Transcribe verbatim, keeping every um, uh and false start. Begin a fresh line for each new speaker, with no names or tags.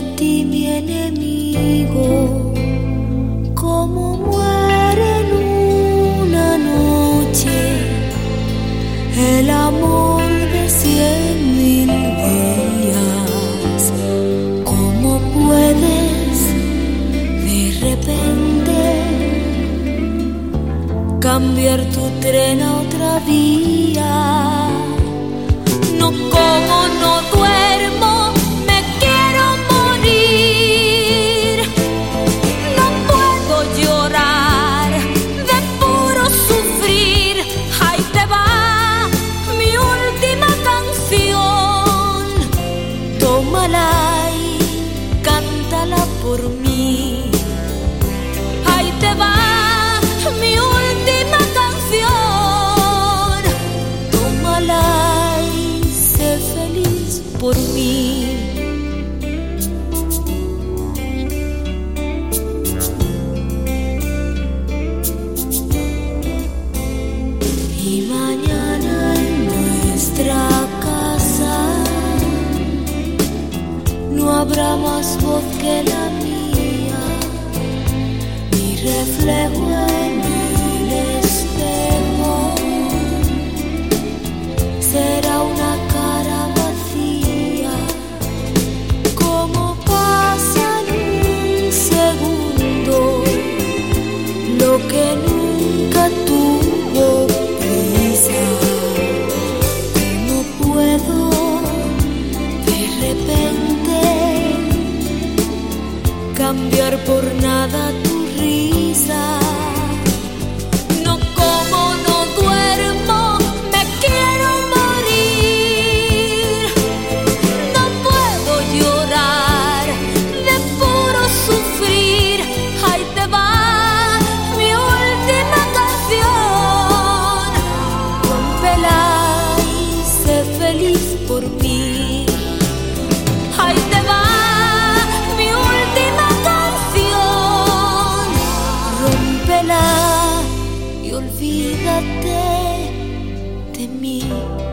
ti mi enemigo, como muere en una noche el amor de cien mil días. ¿Cómo puedes de repente cambiar tu tren a otra vía? No como, no duermo, me quiero morir. No puedo llorar de puro sufrir. Ahí te va mi última canción. Tómala y cántala por mí. Ahí te va mi última canción. Tómala y sé feliz por mí. Y mañana en nuestra casa no habrá más voz que la mía, mi reflejo en el espejo será una cara vacía. Como pasa en un segundo lo que nunca tuvo prisa. ¿Cómo puedo de repente cambiar por nada tu risa? No como, no duermo, me quiero morir. No puedo llorar de puro sufrir. Ahí te va mi última canción. Rómpela y sé feliz por mí. Ahí te va mi última canción. Rómpela y olvídate de mí.